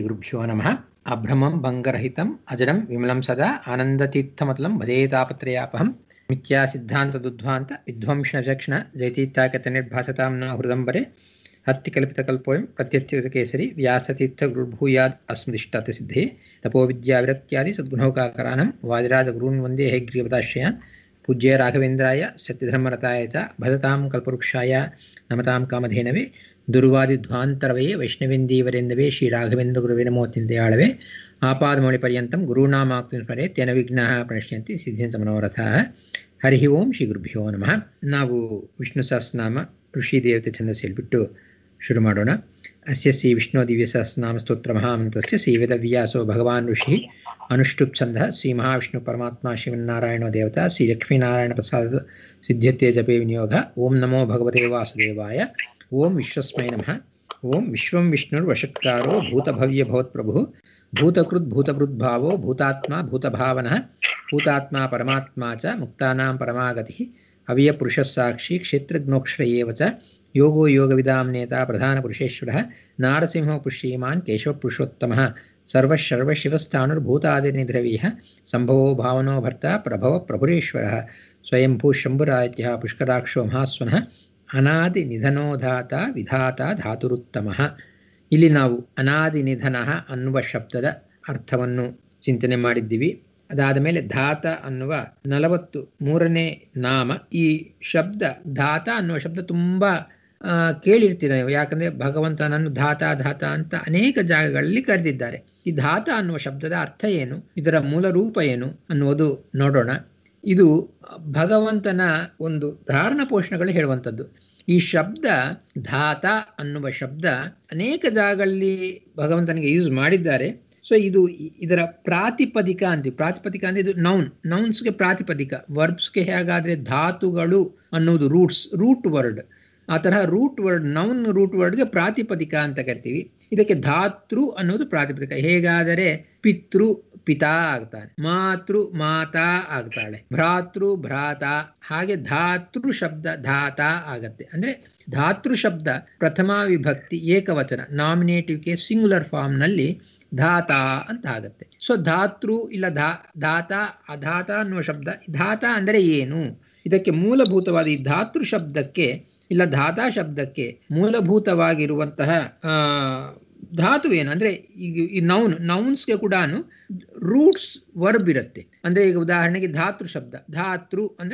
ಗುರುಭ್ಯೋ ನಮಃ. ಅಭ್ರಮಂ ಭಂಗರಹಿತಂ ಅಜಡಂ ವಿಮಲಂ ಸದಾ ಆನಂದತೀರ್ಥಮತಲಂ ಭಜೇತಾಪತ್ರಯಾಪಹಂ ಮಿಥ್ಯಾ ಸಿದ್ಧಾಂತದುದ್ಧ್ವಾಂತ ವಿಧ್ವಂಸನಚಕ್ಷಣ ಜಯತೀರ್ಥಾಕತನಿರ್ಭಾಸತಾಂ ನ ಹೃದಂಬರೆ ಹತ್ತಿಕಲ್ಪಿತಕಲ್ಪೋಯಂ ಪ್ರತ್ಯರ್ಥಿತಕೇಸರಿ ವ್ಯಾಸತೀರ್ಥಗುರುರ್ಭೂಯಾದ್ ಅಸ್ಮದಿಷ್ಟಾರ್ಥ ಸಿದ್ಧೇ ತಪೋವಿದ್ಯಾವಿರಕ್ತ್ಯಾದಿ ಸದ್ಗುಣೋಕಾಕರಾನಂ ವಾದಿರಾಜಗುರೂನ್ ವಂದೇ ಹಯಗ್ರೀವದಾಶ್ರಯಾನ್ ಪೂಜ್ಯ ರಾಘವೇಂದ್ರಾಯ ಸತ್ಯಧರ್ಮರತಾಯ ಚ ಭಜತಾಂ ಕಲ್ಪವೃಕ್ಷಾಯ ನಮತಾಂ ಕಾಮಧೇನವೇ ದುರ್ವಾದಿಧ್ವಾಂತರವೇ ವೈಷ್ಣವೇಂದೀವರೆಂದವೇ ಶ್ರೀ ರಾಘವೇಂದ್ರ ಗುರುವೇ ನಮೋ ಚಿಂತೆಯಾಳವೇ ಆಪಾದಮೌಳಿ ಪರ್ಯಂತಂ ಗುರುನಾಮಾಕ್ತಿಂ ಸ್ಮರೆ ತೇನ ವಿಘ್ನಾಃ ಪ್ರಣಶ್ಯಂತಿ ಸಿದ್ಧ್ಯಂತ ಮನೋರಥಾಃ. ಹರಿ ಓಂ ಶ್ರೀ ಗುರುಭ್ಯೋ ನಮಃ. ನಾವು ವಿಷ್ಣು ಸಹಸ್ರನಾಮ ಋಷಿ ದೇವತೆ ಛಂದಸ್ಸು ಹೇಳ್ಬಿಟ್ಟು ಶುರು ಮಾಡೋಣ. ಅಸ್ಯ ಶ್ರೀ ವಿಷ್ಣು ದಿವ್ಯ ಸಹಸ್ರನಾಮ ಸ್ತೋತ್ರ ಮಹಾಮಂತ್ರಸ್ಯ ಶ್ರೀ ವೇದವ್ಯಾಸೋ ಭಗವಾನ್ ಋಷಿ ಅನುಷ್ಠುಪ್ ಛಂದಃ ಶ್ರೀ ಮಹಾವಿಷ್ಣು ಪರಮಾತ್ಮ ಶ್ರೀಮನ್ನಾರಾಯಣೋ ದೇವತಾ ಶ್ರೀ ಲಕ್ಷ್ಮೀನಾರಾಯಣ ಪ್ರಸಾದ ಸಿದ್ಧ್ಯತೆ ಜಪೇ ವಿನಿಯೋಗ. ಓಂ ನಮೋ ಭಗವತೆ ವಾಸುದೇವಾಯ. ಓಂ ವಿಶ್ವಸ್ಮೈ ನಮಃ. ಓಂ ವಿಶ್ವಂ ವಿಷ್ಣುರ್ವಷಟ್ಕಾರೋ ಭೂತಭವ್ಯ ಭವತ್ಪ್ರಭು ಭೂತಕೃತ್ ಭೂತಭೃದ್ಭಾವೋ ಭೂತಾತ್ಮ ಭೂತಭಾವನಃ ಭೂತಾತ್ಮ ಪರಮಾತ್ಮ ಚ ಮುಕ್ತಾನಾಂ ಪರಮಾಗತಿ ಅವ್ಯಪುರುಷಸ್ಸಾಕ್ಷಿ ಕ್ಷೇತ್ರಜ್ಞೋಕ್ಷರ ಏವ ಚ ಯೋಗೋ ಯೋಗವಿದಾಂ ನೇತಾ ಪ್ರಧಾನಪುರುಷೇಶ್ವರಃ ನಾರಸಿಂಹೋ ಪುಷ್ಯಮಾನ್ ಕೇಶವಪುರುಷೋತ್ತಮಃ ಸರ್ವಶರ್ವಶಿವಸ್ಥಾಣುರ್ಭೂತಾದಿನಿದ್ರವೀಹ ಸಂಭವೋ ಭಾವನೋ ಭರ್ತ ಪ್ರಭವ ಪ್ರಭುರೇಶ್ವರಃ ಸ್ವಯಂಭೂ ಶಂಭುರಾಜ್ಯಃ ಪುಷ್ಕರಾಕ್ಷೋ ಮಹಾಸ್ವನಃ ಅನಾದಿ ನಿಧನೋಧಾತ ವಿಧಾತ ಧಾತುರುತ್ತಮಃ. ಇಲ್ಲಿ ನಾವು ಅನಾದಿ ನಿಧನ ಅನ್ನುವ ಶಬ್ದದ ಅರ್ಥವನ್ನು ಚಿಂತನೆ ಮಾಡಿದ್ದೀವಿ. ಅದಾದ ಮೇಲೆ ಧಾತ ಅನ್ನುವ 43ನೇ ನಾಮ. ಈ ಶಬ್ದ ಧಾತ ಅನ್ನುವ ಶಬ್ದ ತುಂಬ ಕೇಳಿರ್ತೀರ ನೀವು, ಯಾಕಂದರೆ ಭಗವಂತನನ್ನು ಧಾತ ಧಾತ ಅಂತ ಅನೇಕ ಜಾಗಗಳಲ್ಲಿ ಕರೆದಿದ್ದಾರೆ. ಈ ಧಾತ ಅನ್ನುವ ಶಬ್ದದ ಅರ್ಥ ಏನು, ಇದರ ಮೂಲ ರೂಪ ಏನು ಅನ್ನುವುದು ನೋಡೋಣ. ಇದು ಭಗವಂತನ ಒಂದು ಧಾರಣ ಪೋಷಣೆಗಳು ಹೇಳುವಂಥದ್ದು. ಈ ಶಬ್ದ ಧಾತ ಅನ್ನುವ ಶಬ್ದ ಅನೇಕ ಜಾಗಗಳಲ್ಲಿ ಭಗವಂತನಿಗೆ ಯೂಸ್ ಮಾಡಿದ್ದಾರೆ. ಸೊ ಇದು ಇದರ ಪ್ರಾತಿಪದಿಕ ಅಂತೀವಿ. ಪ್ರಾತಿಪದಿಕ ಅಂದರೆ ಇದು ನೌನ್ಸ್ಗೆ ಪ್ರಾತಿಪದಿಕ. ವರ್ಬ್ಸ್ಗೆ ಹೇಗಾದರೆ ಧಾತುಗಳು ಅನ್ನೋದು ರೂಟ್ ವರ್ಡ್, ಆ ತರಹ ರೂಟ್ ವರ್ಡ್ ನೌನ್ ರೂಟ್ ವರ್ಡ್ಗೆ ಪ್ರಾತಿಪದಿಕ ಅಂತ ಕರಿತೀವಿ. ಇದಕ್ಕೆ ಧಾತೃ ಅನ್ನೋದು ಪ್ರಾತಿಪದಿಕ. ಹೇಗಾದರೆ ಪಿತೃ ಪಿತಾ ಆಗ್ತಾನೆ, ಮಾತೃ ಮಾತಾ ಆಗ್ತಾಳೆ, ಭ್ರಾತೃ ಭ್ರಾತ, ಹಾಗೆ ಧಾತೃ ಶಬ್ದ ಧಾತ ಆಗತ್ತೆ. ಅಂದ್ರೆ ಧಾತೃ ಶಬ್ದ ಪ್ರಥಮ ವಿಭಕ್ತಿ ಏಕವಚನ ನಾಮಿನೇಟಿವ್ ಕೇಸ್ ಸಿಂಗುಲರ್ ಫಾರ್ಮ್ ನಲ್ಲಿ ಧಾತ ಅಂತ ಆಗತ್ತೆ. ಸೊ ಧಾತೃ ಇಲ್ಲ ಧಾತ ಅಧಾತ ಅನ್ನುವ ಶಬ್ದ. ಧಾತ ಅಂದರೆ ಏನು, ಇದಕ್ಕೆ ಮೂಲಭೂತವಾದ ಈ ಧಾತೃ ಶಬ್ದಕ್ಕೆ ಇಲ್ಲ ಧಾತಾ ಶಬ್ದಕ್ಕೆ ಮೂಲಭೂತವಾಗಿರುವಂತಹ ಧಾತು ಏನು ಅಂದರೆ ಈಗ ಈ ನೌನ್ಸ್ಗೆ ಕೂಡ ರೂಟ್ಸ್ ವರ್ಬ್ ಇರುತ್ತೆ. ಅಂದರೆ ಈಗ ಉದಾಹರಣೆಗೆ ಧಾತೃ ಶಬ್ದ, ಧಾತೃ ಅಂದರೆ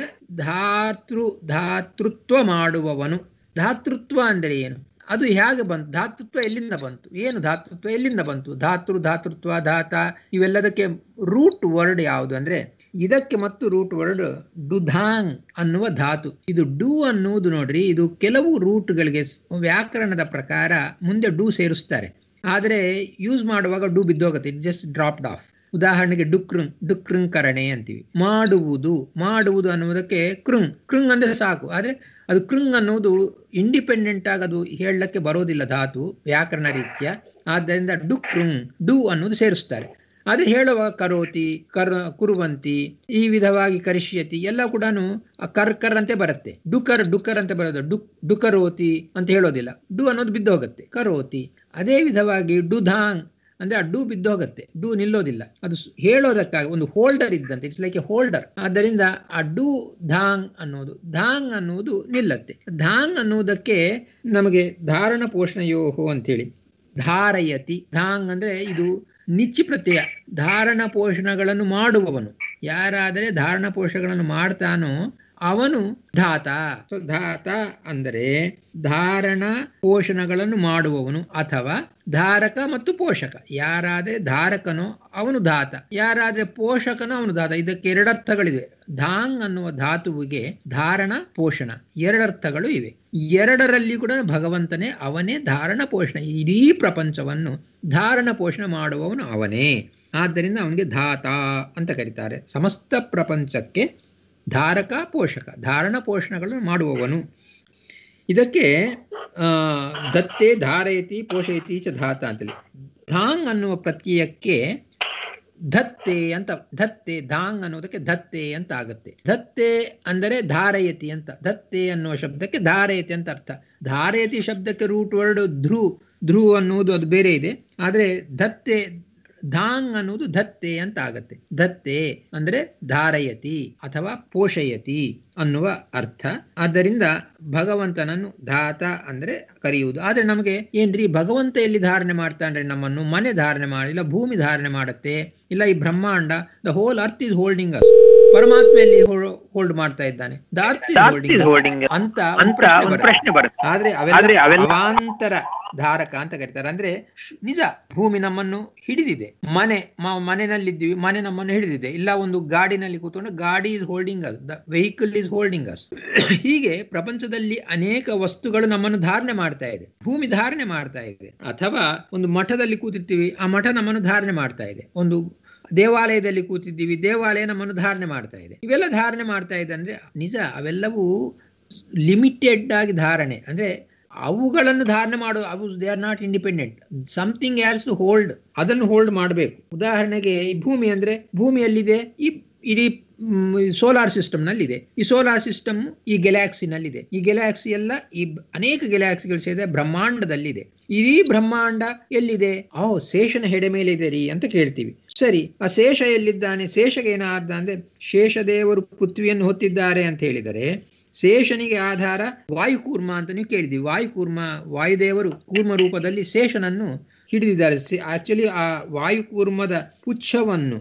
ಧಾತೃತ್ವ ಮಾಡುವವನು. ಧಾತೃತ್ವ ಅಂದರೆ ಏನು, ಅದು ಹೇಗೆ ಬಂತು, ಧಾತೃತ್ವ ಎಲ್ಲಿಂದ ಬಂತು, ಏನು ಧಾತೃತ್ವ ಎಲ್ಲಿಂದ ಬಂತು, ಧಾತೃತ್ವ ಧಾತ ಇವೆಲ್ಲದಕ್ಕೆ ರೂಟ್ ವರ್ಡ್ ಯಾವುದು ಅಂದರೆ ಇದಕ್ಕೆ ಮತ್ತು ರೂಟ್ ವರ್ಡ್ ಡುಧಾಂಗ್ ಅನ್ನುವ ಧಾತು. ಇದು ಡು ಅನ್ನುವುದು ನೋಡ್ರಿ, ಇದು ಕೆಲವು ರೂಟ್ಗಳಿಗೆ ವ್ಯಾಕರಣದ ಪ್ರಕಾರ ಮುಂದೆ ಡು ಸೇರಿಸ್ತಾರೆ, ಆದರೆ ಯೂಸ್ ಮಾಡುವಾಗ ಡು ಬಿದ್ದೋಗುತ್ತೆ, ಇಟ್ ಜಸ್ಟ್ ಡ್ರಾಪ್ಡ್ ಆಫ್. ಉದಾಹರಣೆಗೆ ಡುಕೃಂಗ್ ಕರಣೆ ಅಂತೀವಿ. ಮಾಡುವುದು ಅನ್ನುವುದಕ್ಕೆ ಕೃಂಗ್ ಅಂದ್ರೆ ಸಾಕು, ಆದರೆ ಅದು ಕೃಂಗ್ ಅನ್ನುವುದು ಇಂಡಿಪೆಂಡೆಂಟ್ ಆಗಿ ಅದು ಹೇಳಕ್ಕೆ ಬರೋದಿಲ್ಲ ಧಾತು ವ್ಯಾಕರಣ ರೀತ್ಯ. ಆದ್ದರಿಂದ ಡು ಅನ್ನೋದು ಸೇರಿಸ್ತಾರೆ. ಆದರೆ ಹೇಳುವ ಕರೋತಿ ಕುರುವಂತಿ ಈ ವಿಧವಾಗಿ ಕರಿಷ್ಯತಿ ಎಲ್ಲ ಕೂಡ ಕರ್ ಅಂತೆ ಬರುತ್ತೆ. ಡುಕರ್ ಅಂತ ಬರೋದು, ಡುಕರೋತಿ ಅಂತ ಹೇಳೋದಿಲ್ಲ. ಡು ಅನ್ನೋದು ಬಿದ್ದು ಹೋಗುತ್ತೆ, ಕರೋತಿ. ಅದೇ ವಿಧವಾಗಿ ಡುಧಾಂಗ್ ಅಂದ್ರೆ ಆ ಡು ಬಿದ್ದು ಹೋಗುತ್ತೆ, ಡು ನಿಲ್ಲೋದಿಲ್ಲ. ಅದು ಹೇಳೋದಕ್ಕಾಗಿ ಒಂದು ಹೋಲ್ಡರ್ ಇದ್ದಂತೆ, ಇಟ್ಸ್ ಲೈಕ್ ಎ ಹೋಲ್ಡರ್. ಆದ್ದರಿಂದ ಆ ಡು ಧಾಂಗ್ ಅನ್ನುವುದು ನಿಲ್ಲತ್ತೆ. ಧಾಂಗ್ ಅನ್ನುವುದಕ್ಕೆ ನಮಗೆ ಧಾರಣ ಪೋಷಣೆಯೋಹೋ ಅಂತೇಳಿ ಧಾರಯತಿ. ಧಾಂಗ್ ಅಂದ್ರೆ ಇದು ನಿಚ್ಚಿ ಪ್ರತ್ಯಯ, ಧಾರಣ ಪೋಷಣಗಳನ್ನು ಮಾಡುವವನು. ಯಾರಾದರೆ ಧಾರಣ ಪೋಷಣಗಳನ್ನು ಮಾಡ್ತಾನೋ ಅವನು ಧಾತ. ಸೊ ಧಾತ ಅಂದರೆ ಧಾರಣ ಪೋಷಣಗಳನ್ನು ಮಾಡುವವನು ಅಥವಾ ಧಾರಕ ಮತ್ತು ಪೋಷಕ. ಯಾರಾದರೆ ಧಾರಕನೋ ಅವನು ಧಾತ, ಯಾರಾದರೆ ಪೋಷಕನೋ ಅವನು ಧಾತ. ಇದಕ್ಕೆ ಎರಡರ್ಥಗಳಿವೆ. ಧಾಂಗ್ ಅನ್ನುವ ಧಾತುವಿಗೆ ಧಾರಣ ಪೋಷಣ ಎರಡರ್ಥಗಳು ಇವೆ. ಎರಡರಲ್ಲಿ ಕೂಡ ಭಗವಂತನೇ, ಅವನೇ ಧಾರಣ ಪೋಷಣ. ಇಡೀ ಪ್ರಪಂಚವನ್ನು ಧಾರಣ ಪೋಷಣ ಮಾಡುವವನು ಅವನೇ. ಆದ್ದರಿಂದ ಅವನಿಗೆ ಧಾತ ಅಂತ ಕರೀತಾರೆ. ಸಮಸ್ತ ಪ್ರಪಂಚಕ್ಕೆ ಧಾರಕ ಪೋಷಕ, ಧಾರಣ ಪೋಷಣಗಳನ್ನು ಮಾಡುವವನು. ಇದಕ್ಕೆ ದತ್ತೆ ಧಾರಯತಿ ಪೋಷಯತಿ ಚ ಧಾತ ಅಂತೇಳಿ. ಧಾಂಗ್ ಅನ್ನುವ ಪ್ರತ್ಯಯಕ್ಕೆ ಧತ್ತೆ ಅಂತ, ಧತ್ತೆ ಧಾಂಗ್ ಅನ್ನೋದಕ್ಕೆ ಧತ್ತೆ ಅಂತ ಆಗುತ್ತೆ. ಧತ್ತೆ ಅಂದರೆ ಧಾರಯತಿ ಅಂತ, ಧತ್ತೆ ಅನ್ನುವ ಶಬ್ದಕ್ಕೆ ಧಾರಯತಿ ಅಂತ ಅರ್ಥ. ಧಾರಯತಿ ಶಬ್ದಕ್ಕೆ ರೂಟ್ ವರ್ಡ್ ಧ್ರು ಅನ್ನುವುದು ಅದು ಬೇರೆ ಇದೆ. ಆದರೆ ಧತ್ತೆ ಧಾಂಗ್ ಅನ್ನುವುದು ಧತ್ತೆ ಅಂತ ಆಗತ್ತೆ. ಧತ್ತೆ ಅಂದ್ರೆ ಧಾರಯತಿ ಅಥವಾ ಪೋಷಯತಿ ಅನ್ನುವ ಅರ್ಥ. ಆದ್ದರಿಂದ ಭಗವಂತನನ್ನು ಧಾತ ಅಂದ್ರೆ ಕರೆಯುವುದು. ಆದ್ರೆ ನಮಗೆ ಏನ್ರಿ ಭಗವಂತ ಎಲ್ಲಿ ಧಾರಣೆ ಮಾಡ್ತಾನ್ರಿ ನಮ್ಮನ್ನು? ಮನೆ ಧಾರಣೆ ಮಾಡಿಲ್ಲ, ಭೂಮಿ ಧಾರಣೆ ಮಾಡುತ್ತೆ, ಇಲ್ಲ ಈ ಬ್ರಹ್ಮಾಂಡ, the whole earth is holding us. ಪರಮಾತ್ಮ ಎಲ್ಲಿ ಹೋಲ್ಡ್ ಮಾಡ್ತಾ ಇದ್ದಾನೆ? ದ ಅರ್ತ್ ಇಸ್ ಹೋಲ್ಡಿಂಗ್ ಅಂತ ಪ್ರಶ್ನೆ ಬರುತ್ತೆ. ಆದ್ರೆ ಅವೆಲ್ಲ ಅವಾಂತರ ಧಾರಕ ಅಂತ ಕರೀತಾರೆ. ಅಂದ್ರೆ ನಿಜ, ಭೂಮಿ ನಮ್ಮನ್ನು ಹಿಡಿದಿದೆ, ಮನೆಯಲ್ಲಿದ್ದೀವಿ, ಮನೆ ನಮ್ಮನ್ನು ಹಿಡಿದಿದೆ. ಇಲ್ಲ ಒಂದು ಗಾಡಿನಲ್ಲಿ ಕೂತ್ಕೊಂಡು ಗಾಡಿ is holding us, the vehicle is holding us. ಹೀಗೆ ಪ್ರಪಂಚದಲ್ಲಿ ಅನೇಕ ವಸ್ತುಗಳು ನಮ್ಮನ್ನು ಧಾರಣೆ ಮಾಡ್ತಾ ಇದೆ. ಭೂಮಿ ಧಾರಣೆ ಮಾಡ್ತಾ ಇದೆ. ಅಥವಾ ಒಂದು ಮಠದಲ್ಲಿ ಕೂತಿರ್ತೀವಿ, ಆ ಮಠ ನಮ್ಮನ್ನು ಧಾರಣೆ ಮಾಡ್ತಾ ಇದೆ. ಒಂದು ದೇವಾಲಯದಲ್ಲಿ ಕೂತಿದ್ದೀವಿ, ದೇವಾಲಯ ನಮ್ಮನ್ನು ಧಾರಣೆ ಮಾಡ್ತಾ ಇದೆ. ಇವೆಲ್ಲ ಧಾರಣೆ ಮಾಡ್ತಾ ಇದೆ ಅಂದ್ರೆ ನಿಜ, ಅವೆಲ್ಲವೂ ಲಿಮಿಟೆಡ್ ಆಗಿ ಧಾರಣೆ. ಅಂದ್ರೆ ಅವುಗಳನ್ನು ಧಾರಣೆ ಮಾಡೋ, ಅವು they are not independent. Something else to hold, ಅದನ್ನು ಹೋಲ್ಡ್ ಮಾಡಬೇಕು. ಉದಾಹರಣೆಗೆ ಈ ಭೂಮಿ ಅಂದ್ರೆ, ಭೂಮಿಯಲ್ಲಿದೆ, ಈ ಇಡೀ ಸೋಲಾರ್ ಸಿಸ್ಟಮ್ ನಲ್ಲಿದೆ. ಈ ಸೋಲಾರ್ ಸಿಸ್ಟಮ್ ಈ ಗ್ಯಾಲಾಕ್ಸಿನಲ್ಲಿದೆ. ಈ ಗ್ಯಾಲಾಕ್ಸಿ ಎಲ್ಲ ಈ ಅನೇಕ ಗ್ಯಾಲಾಕ್ಸಿಗಳು ಸೇರಿದ ಬ್ರಹ್ಮಾಂಡದಲ್ಲಿದೆ. ಇಡೀ ಬ್ರಹ್ಮಾಂಡ ಎಲ್ಲಿದೆ? ಶೇಷನ ಹೆಡೆ ಮೇಲೆ ಇದೆ ರೀ ಅಂತ ಕೇಳ್ತೀವಿ. ಸರಿ, ಆ ಶೇಷ ಎಲ್ಲಿದ್ದಾನೆ? ಶೇಷಗೆ ಏನಾದ ಅಂದ್ರೆ, ಶೇಷದೇವರು ಪೃಥ್ವಿಯನ್ನು ಹೊತ್ತಿದ್ದಾರೆ ಅಂತ ಹೇಳಿದರೆ ಶೇಷನಿಗೆ ಆಧಾರ ವಾಯುಕೂರ್ಮ ಅಂತ ನೀವು ಕೇಳಿದ್ದೀವಿ. ವಾಯುದೇವರು ಕೂರ್ಮ ರೂಪದಲ್ಲಿ ಶೇಷನನ್ನು ಹಿಡಿದಿದ್ದಾರೆ. ಆಕ್ಚುಲಿ ಆ ವಾಯುಕೂರ್ಮದ ಪುಚ್ಛವನ್ನು